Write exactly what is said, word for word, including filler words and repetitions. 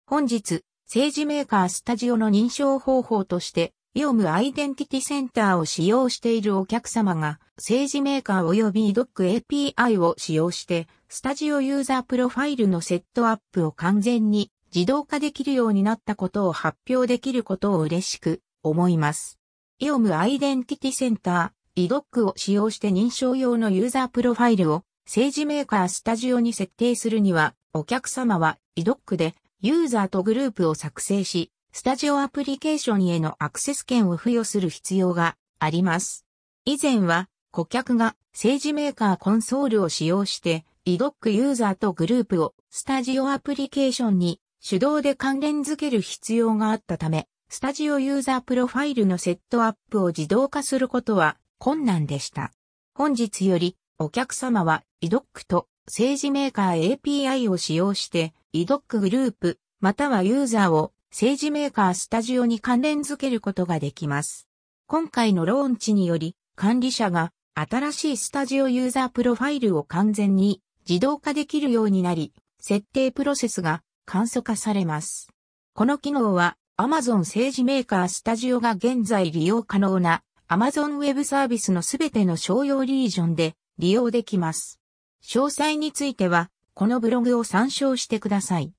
本日、政治メーカースタジオの認証方法として、イオムアイデンティティセンターを使用しているお客様が、政治メーカー及び ドックエーピーアイ を使用して、スタジオユーザープロファイルのセットアップを完全に自動化できるようになったことを発表できることを嬉しく思います。イオムアイデンティティセンター、ドックを使用して認証用のユーザープロファイルを政治メーカースタジオに設定するには、お客様は ドックでユーザーとグループを作成し、スタジオアプリケーションへのアクセス権を付与する必要があります。以前は顧客が政治メーカーコンソールを使用して、ドックユーザーとグループをスタジオアプリケーションに手動で関連付ける必要があったため、スタジオユーザープロファイルのセットアップを自動化することは困難でした。本日よりお客様は ドックと政治メーカー エーピーアイ を使用して、ドックグループまたはユーザーを政治メーカースタジオに関連付けることができます。今回のローンチにより管理者が新しいスタジオユーザープロファイルを完全に自動化できるようになり、設定プロセスが簡素化されます。この機能は Amazon 政治メーカースタジオが現在利用可能な Amazon Web サービスのすべての商用リージョンで利用できます。詳細についてはこのブログを参照してください。